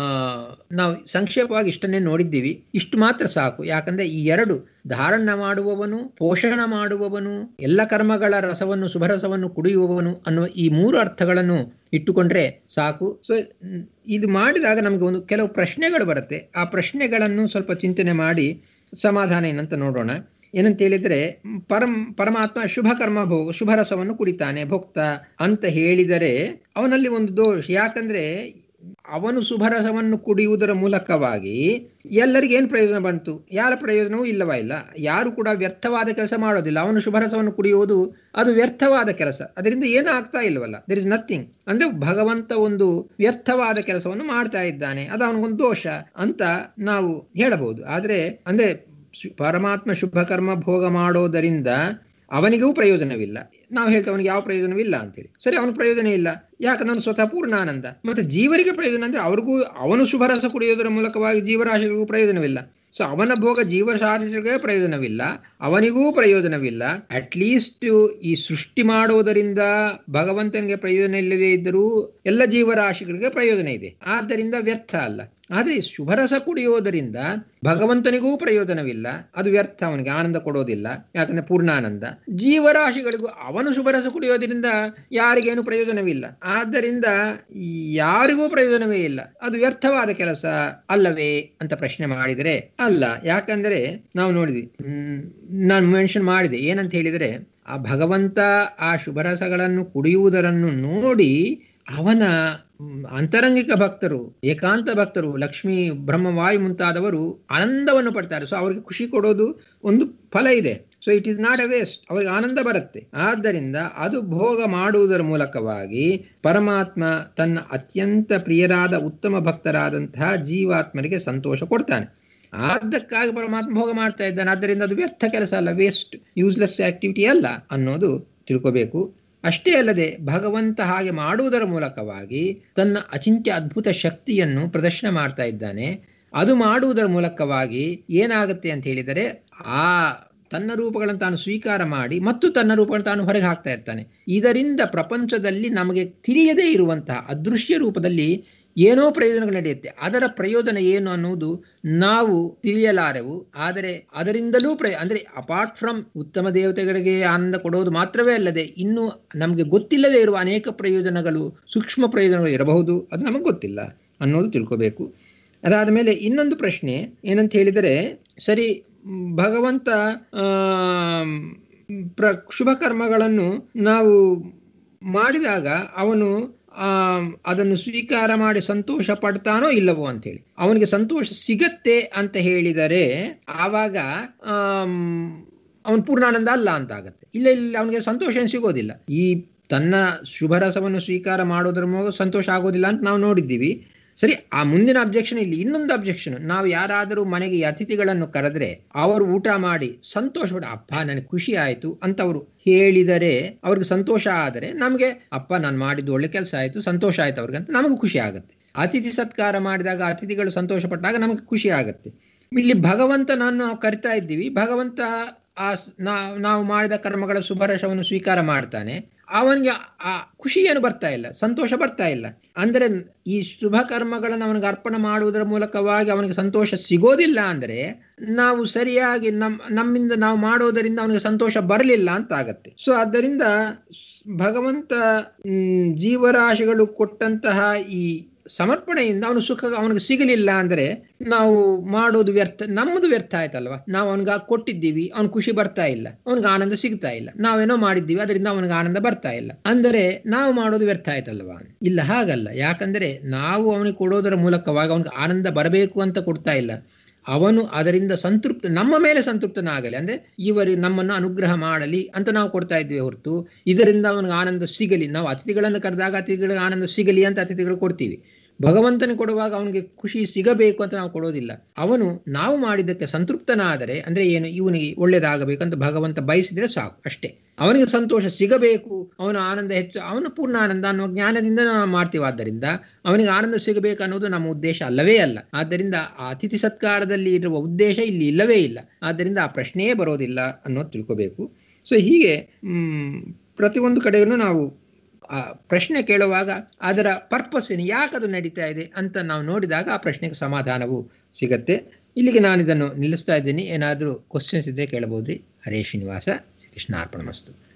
ನಾವು ಸಂಕ್ಷೇಪವಾಗಿ ಇಷ್ಟನ್ನೇ ನೋಡಿದ್ದೀವಿ. ಇಷ್ಟು ಮಾತ್ರ ಸಾಕು. ಯಾಕಂದ್ರೆ ಈ ಎರಡು, ಧಾರಣ ಮಾಡುವವನು, ಪೋಷಣ ಮಾಡುವವನು, ಎಲ್ಲ ಕರ್ಮಗಳ ರಸವನ್ನು ಶುಭರಸವನ್ನು ಕುಡಿಯುವವನು ಅನ್ನುವ ಈ ಮೂರು ಅರ್ಥಗಳನ್ನು ಇಟ್ಟುಕೊಂಡ್ರೆ ಸಾಕು. ಸೊ ಇದು ಮಾಡಿದಾಗ ನಮಗೆ ಕೆಲವು ಪ್ರಶ್ನೆಗಳು ಬರುತ್ತೆ. ಆ ಪ್ರಶ್ನೆಗಳನ್ನು ಸ್ವಲ್ಪ ಚಿಂತನೆ ಮಾಡಿ ಸಮಾಧಾನ ಏನಂತ ನೋಡೋಣ. ಏನಂತ ಹೇಳಿದ್ರೆ, ಪರಮಾತ್ಮ ಶುಭರಸವನ್ನು ಕುಡಿತಾನೆ ಭೋಕ್ತ ಅಂತ ಹೇಳಿದರೆ ಅವನಲ್ಲಿ ಒಂದು ದೋಷ. ಯಾಕಂದ್ರೆ ಅವನು ಶುಭರಸವನ್ನು ಕುಡಿಯುವುದರ ಮೂಲಕವಾಗಿ ಎಲ್ಲರಿಗೂ ಏನು ಪ್ರಯೋಜನ ಬಂತು? ಯಾರ ಪ್ರಯೋಜನವೂ ಇಲ್ಲ. ಯಾರು ಕೂಡ ವ್ಯರ್ಥವಾದ ಕೆಲಸ ಮಾಡೋದಿಲ್ಲ. ಅವನು ಶುಭರಸವನ್ನು ಕುಡಿಯುವುದು ಅದು ವ್ಯರ್ಥವಾದ ಕೆಲಸ, ಅದರಿಂದ ಏನೂ ಆಗ್ತಾ ಇಲ್ವಲ್ಲ. There is nothing. ಅಂದ್ರೆ ಭಗವಂತ ಒಂದು ವ್ಯರ್ಥವಾದ ಕೆಲಸವನ್ನು ಮಾಡ್ತಾ ಇದ್ದಾನೆ, ಅದು ಅವನಿಗೊಂದು ದೋಷ ಅಂತ ನಾವು ಹೇಳಬಹುದು. ಆದ್ರೆ ಅಂದ್ರೆ ಪರಮಾತ್ಮ ಶುಭ ಕರ್ಮ ಭೋಗ ಮಾಡೋದರಿಂದ ಅವನಿಗೂ ಪ್ರಯೋಜನವಿಲ್ಲ. ನಾವು ಹೇಳ್ತೇವೆ ಅವನಿಗೆ ಯಾವ ಪ್ರಯೋಜನವಿಲ್ಲ ಅಂತೇಳಿ. ಸರಿ, ಅವನಿಗೆ ಪ್ರಯೋಜನ ಇಲ್ಲ. ಯಾಕಂದ್ರೆ ಅವನು ಸ್ವತಃ ಪೂರ್ಣಾನಂದ. ಮತ್ತೆ ಜೀವರಿಗೆ ಪ್ರಯೋಜನ ಅಂದ್ರೆ ಅವ್ರಿಗೂ ಅವನು ಶುಭರಸ ಕುಡಿಯೋದರ ಮೂಲಕವಾಗಿ ಜೀವರಾಶಿಗಳಿಗೂ ಪ್ರಯೋಜನವಿಲ್ಲ. ಸೊ ಅವನ ಭೋಗ ಜೀವರಾಶಿಗಳಿಗೆ ಪ್ರಯೋಜನವಿಲ್ಲ, ಅವನಿಗೂ ಪ್ರಯೋಜನವಿಲ್ಲ. ಅಟ್ಲೀಸ್ಟ್ ಈ ಸೃಷ್ಟಿ ಮಾಡುವುದರಿಂದ ಭಗವಂತನಿಗೆ ಪ್ರಯೋಜನ ಇಲ್ಲದೆ ಇದ್ದರೂ ಎಲ್ಲ ಜೀವರಾಶಿಗಳಿಗೆ ಪ್ರಯೋಜನ ಇದೆ, ಆದ್ದರಿಂದ ವ್ಯರ್ಥ ಅಲ್ಲ. ಆದರೆ ಶುಭರಸ ಕುಡಿಯೋದರಿಂದ ಭಗವಂತನಿಗೂ ಪ್ರಯೋಜನವಿಲ್ಲ, ಅದು ವ್ಯರ್ಥ, ಅವನಿಗೆ ಆನಂದ ಕೊಡೋದಿಲ್ಲ. ಯಾಕಂದ್ರೆ ಪೂರ್ಣಾನಂದ. ಜೀವರಾಶಿಗಳಿಗೂ ಅವನು ಶುಭರಸ ಕುಡಿಯೋದ್ರಿಂದ ಯಾರಿಗೇನು ಪ್ರಯೋಜನವಿಲ್ಲ, ಆದ್ದರಿಂದ ಯಾರಿಗೂ ಪ್ರಯೋಜನವೇ ಇಲ್ಲ, ಅದು ವ್ಯರ್ಥವಾದ ಕೆಲಸ ಅಲ್ಲವೇ ಅಂತ ಪ್ರಶ್ನೆ ಮಾಡಿದರೆ ಅಲ್ಲ. ಯಾಕಂದ್ರೆ ನಾವು ನೋಡಿದ್ವಿ, ನಾನು ಮೆನ್ಷನ್ ಮಾಡಿದೆ, ಏನಂತ ಹೇಳಿದರೆ ಆ ಭಗವಂತ ಆ ಶುಭರಸಗಳನ್ನು ಕುಡಿಯುವುದನ್ನು ನೋಡಿ ಅವನ ಅಂತರಂಗಿಕ ಭಕ್ತರು, ಏಕಾಂತ ಭಕ್ತರು, ಲಕ್ಷ್ಮೀ ಬ್ರಹ್ಮವಾಯು ಮುಂತಾದವರು ಆನಂದವನ್ನು ಪಡ್ತಾರೆ. ಸೊ ಅವರಿಗೆ ಖುಷಿ ಕೊಡೋದು ಒಂದು ಫಲ ಇದೆ. So it is not a waste, ಅವರಿಗೆ ಆನಂದ ಬರುತ್ತೆ. ಆದ್ದರಿಂದ ಅದು ಭೋಗ ಮಾಡುವುದರ ಮೂಲಕವಾಗಿ ಪರಮಾತ್ಮ ತನ್ನ ಅತ್ಯಂತ ಪ್ರಿಯರಾದ ಉತ್ತಮ ಭಕ್ತರಾದಂತಹ ಜೀವಾತ್ಮರಿಗೆ ಸಂತೋಷ ಕೊಡ್ತಾನೆ. ಅದಕ್ಕಾಗಿ ಪರಮಾತ್ಮ ಭೋಗ ಮಾಡ್ತಾ ಇದ್ದಾನೆ. ಆದ್ದರಿಂದ ಅದು ವ್ಯರ್ಥ ಕೆಲಸ ಅಲ್ಲ, ವೇಸ್ಟ್ ಯೂಸ್ಲೆಸ್ ಆಕ್ಟಿವಿಟಿ ಅಲ್ಲ ಅನ್ನೋದು ತಿಳ್ಕೋಬೇಕು. ಅಷ್ಟೇ ಅಲ್ಲದೆ ಭಗವಂತ ಹಾಗೆ ಮಾಡುವುದರ ಮೂಲಕವಾಗಿ ತನ್ನ ಅಚಿಂತ್ಯ ಅದ್ಭುತ ಶಕ್ತಿಯನ್ನು ಪ್ರದರ್ಶನ ಮಾಡ್ತಾ ಇದ್ದಾನೆ. ಅದು ಮಾಡುವುದರ ಮೂಲಕವಾಗಿ ಏನಾಗುತ್ತೆ ಅಂತ ಹೇಳಿದರೆ, ಆ ತನ್ನ ರೂಪಗಳನ್ನು ತಾನು ಸ್ವೀಕಾರ ಮಾಡಿ ಮತ್ತು ತನ್ನ ರೂಪಗಳನ್ನು ತಾನು ಹೊರಗೆ ಹಾಕ್ತಾ ಇರ್ತಾನೆ. ಇದರಿಂದ ಪ್ರಪಂಚದಲ್ಲಿ ನಮಗೆ ತಿಳಿಯದೇ ಇರುವಂತಹ ಅದೃಶ್ಯ ರೂಪದಲ್ಲಿ ಏನೋ ಪ್ರಯೋಜನಗಳು ನಡೆಯುತ್ತೆ. ಅದರ ಪ್ರಯೋಜನ ಏನು ಅನ್ನುವುದು ನಾವು ತಿಳಿಯಲಾರೆವು. ಆದರೆ ಅದರಿಂದಲೂ ಅಂದರೆ ಅಪಾರ್ಟ್ ಫ್ರಮ್ ಉತ್ತಮ ದೇವತೆಗಳಿಗೆ ಆನಂದ ಕೊಡೋದು ಮಾತ್ರವೇ ಅಲ್ಲದೆ ಇನ್ನು ನಮಗೆ ಗೊತ್ತಿಲ್ಲದೆ ಇರುವ ಅನೇಕ ಪ್ರಯೋಜನಗಳು, ಸೂಕ್ಷ್ಮ ಪ್ರಯೋಜನಗಳು ಇರಬಹುದು. ಅದು ನಮಗೆ ಗೊತ್ತಿಲ್ಲ ಅನ್ನೋದು ತಿಳ್ಕೋಬೇಕು. ಅದಾದ ಮೇಲೆ ಇನ್ನೊಂದು ಪ್ರಶ್ನೆ ಏನಂತ ಹೇಳಿದರೆ, ಸರಿ, ಭಗವಂತ ಶುಭ ಕರ್ಮಗಳನ್ನು ನಾವು ಮಾಡಿದಾಗ ಅವನು ಅದನ್ನು ಸ್ವೀಕಾರ ಮಾಡಿ ಸಂತೋಷ ಪಡ್ತಾನೋ ಇಲ್ಲವೋ ಅಂತೇಳಿ, ಅವನಿಗೆ ಸಂತೋಷ ಸಿಗತ್ತೆ ಅಂತ ಹೇಳಿದರೆ ಆವಾಗ ಅವನು ಪೂರ್ಣಾನಂದ ಅಲ್ಲ ಅಂತ ಆಗತ್ತೆ. ಇಲ್ಲ ಅವನಿಗೆ ಸಂತೋಷ ಸಿಗೋದಿಲ್ಲ. ಈ ತನ್ನ ಶುಭ ರಸವನ್ನು ಸ್ವೀಕಾರ ಮಾಡೋದ್ರ ಮೂಲಕ ಸಂತೋಷ ಆಗೋದಿಲ್ಲ ಅಂತ ನಾವು ನೋಡಿದ್ದೀವಿ. ಸರಿ, ಆ ಮುಂದಿನ ಅಬ್ಜೆಕ್ಷನ್ ಇಲ್ಲಿ ಇನ್ನೊಂದು ಅಬ್ಜೆಕ್ಷನ್. ನಾವು ಯಾರಾದರೂ ಮನೆಗೆ ಅತಿಥಿಗಳನ್ನು ಕರೆದ್ರೆ ಅವರು ಊಟ ಮಾಡಿ ಸಂತೋಷ ಪಡ, ಅಪ್ಪ ನನಗೆ ಖುಷಿ ಆಯಿತು ಅಂತ ಅವರು ಹೇಳಿದರೆ, ಅವ್ರಿಗೆ ಸಂತೋಷ ಆದರೆ ನಮಗೆ ಅಪ್ಪ ನಾನು ಮಾಡಿದ್ದು ಒಳ್ಳೆ ಕೆಲಸ ಆಯಿತು, ಸಂತೋಷ ಆಯ್ತು ಅವ್ರಿಗೆ ಅಂತ ನಮಗೆ ಖುಷಿ ಆಗುತ್ತೆ. ಅತಿಥಿ ಸತ್ಕಾರ ಮಾಡಿದಾಗ ಅತಿಥಿಗಳು ಸಂತೋಷ ಪಟ್ಟಾಗ ನಮಗೆ ಖುಷಿ ಆಗುತ್ತೆ. ಇಲ್ಲಿ ಭಗವಂತನನ್ನು ನಾವು ಕರಿತಾ ಇದ್ದೀವಿ, ಭಗವಂತ ನಾವು ಮಾಡಿದ ಕರ್ಮಗಳ ಶುಭರಸವನ್ನು ಸ್ವೀಕಾರ ಮಾಡ್ತಾನೆ. ಅವನಿಗೆ ಆ ಖುಷಿ ಏನು ಬರ್ತಾ ಇಲ್ಲ, ಸಂತೋಷ ಬರ್ತಾ ಇಲ್ಲ. ಅಂದರೆ ಈ ಶುಭ ಕರ್ಮಗಳನ್ನು ಅವನಿಗೆ ಅರ್ಪಣೆ ಮಾಡುವುದರ ಮೂಲಕವಾಗಿ ಅವನಿಗೆ ಸಂತೋಷ ಸಿಗೋದಿಲ್ಲ ಅಂದರೆ ನಾವು ಸರಿಯಾಗಿ ನಮ್ಮಿಂದ ನಾವು ಮಾಡೋದರಿಂದ ಅವನಿಗೆ ಸಂತೋಷ ಬರಲಿಲ್ಲ ಅಂತ ಆಗತ್ತೆ. ಸೊ ಆದ್ದರಿಂದ ಭಗವಂತ ಜೀವರಾಶಿಗಳು ಕೊಟ್ಟಂತಹ ಈ ಸಮರ್ಪಣೆಯಿಂದ ಅವನು ಸುಖ ಅವನಿಗೆ ಸಿಗಲಿಲ್ಲ ಅಂದರೆ ನಾವು ಮಾಡೋದು ವ್ಯರ್ಥ, ನಮ್ಮದು ವ್ಯರ್ಥ ಆಯ್ತಲ್ವ. ನಾವು ಅವನಿಗೆ ಕೊಟ್ಟಿದ್ದೀವಿ, ಅವನು ಖುಷಿ ಬರ್ತಾ ಇಲ್ಲ, ಅವನಿಗೆ ಆನಂದ ಸಿಗ್ತಾ ಇಲ್ಲ. ನಾವೇನೋ ಮಾಡಿದ್ದೀವಿ, ಅದರಿಂದ ಅವನಿಗೆ ಆನಂದ ಬರ್ತಾ ಇಲ್ಲ ಅಂದರೆ ನಾವು ಮಾಡೋದು ವ್ಯರ್ಥ ಆಯ್ತಲ್ವ. ಇಲ್ಲ, ಹಾಗಲ್ಲ. ಯಾಕಂದರೆ ನಾವು ಅವನಿಗೆ ಕೊಡೋದರ ಮೂಲಕವಾಗಿ ಅವನಿಗೆ ಆನಂದ ಬರಬೇಕು ಅಂತ ಕೊಡ್ತಾ ಇಲ್ಲ. ಅವನು ಅದರಿಂದ ಸಂತೃಪ್ತ, ನಮ್ಮ ಮೇಲೆ ಸಂತೃಪ್ತನಾಗಲಿ, ಅಂದರೆ ಇವರು ನಮ್ಮನ್ನು ಅನುಗ್ರಹ ಮಾಡಲಿ ಅಂತ ನಾವು ಕೊಡ್ತಾ ಇದ್ವಿ ಹೊರತು ಇದರಿಂದ ಅವನಿಗೆ ಆನಂದ ಸಿಗಲಿ. ನಾವು ಅತಿಥಿಗಳನ್ನು ಕರೆದಾಗ ಅತಿಥಿಗಳಿಗೆ ಆನಂದ ಸಿಗಲಿ ಅಂತ ಅತಿಥಿಗಳು ಕೊಡ್ತೀವಿ. ಭಗವಂತನಿಗೆ ಕೊಡುವಾಗ ಅವನಿಗೆ ಖುಷಿ ಸಿಗಬೇಕು ಅಂತ ನಾವು ಕೊಡೋದಿಲ್ಲ. ಅವನು ನಾವು ಮಾಡಿದ್ದಕ್ಕೆ ಸಂತೃಪ್ತನಾದರೆ, ಅಂದರೆ ಏನು, ಇವನಿಗೆ ಒಳ್ಳೇದಾಗಬೇಕಂತ ಭಗವಂತ ಬಯಸಿದ್ರೆ ಸಾಕು, ಅಷ್ಟೇ. ಅವನಿಗೆ ಸಂತೋಷ ಸಿಗಬೇಕು, ಅವನ ಆನಂದ ಹೆಚ್ಚು, ಅವನ ಪೂರ್ಣ ಆನಂದ ಅನ್ನುವ ಜ್ಞಾನದಿಂದ ನಾವು ಮಾಡ್ತೀವಿ. ಆದ್ದರಿಂದ ಅವನಿಗೆ ಆನಂದ ಸಿಗಬೇಕು ಅನ್ನೋದು ನಮ್ಮ ಉದ್ದೇಶ ಅಲ್ಲವೇ ಅಲ್ಲ. ಆದ್ದರಿಂದ ಆ ಅತಿಥಿ ಸತ್ಕಾರದಲ್ಲಿ ಇರುವ ಉದ್ದೇಶ ಇಲ್ಲಿ ಇಲ್ಲವೇ ಇಲ್ಲ. ಆದ್ದರಿಂದ ಆ ಪ್ರಶ್ನೆಯೇ ಬರೋದಿಲ್ಲ ಅನ್ನೋದು ತಿಳ್ಕೋಬೇಕು. ಸೊ ಹೀಗೆ ಪ್ರತಿಯೊಂದು ಕಡೆಯೂ ನಾವು ಆ ಪ್ರಶ್ನೆ ಕೇಳುವಾಗ ಅದರ ಪರ್ಪಸ್ ಏನು, ಯಾಕೆ ಅದು ನಡೀತಾ ಇದೆ ಅಂತ ನಾವು ನೋಡಿದಾಗ ಆ ಪ್ರಶ್ನೆಗೆ ಸಮಾಧಾನವು ಸಿಗತ್ತೆ. ಇಲ್ಲಿಗೆ ನಾನು ಇದನ್ನು ನಿಲ್ಲಿಸ್ತಾ ಇದ್ದೀನಿ. ಏನಾದರೂ ಕ್ವಶನ್ಸ್ ಇದ್ದರೆ ಕೇಳಬಹುದ್ರಿ. ಹರೇ ಶ್ರೀನಿವಾಸ. ಶ್ರೀ ಕೃಷ್ಣಾರ್ಪಣಮಸ್ತು.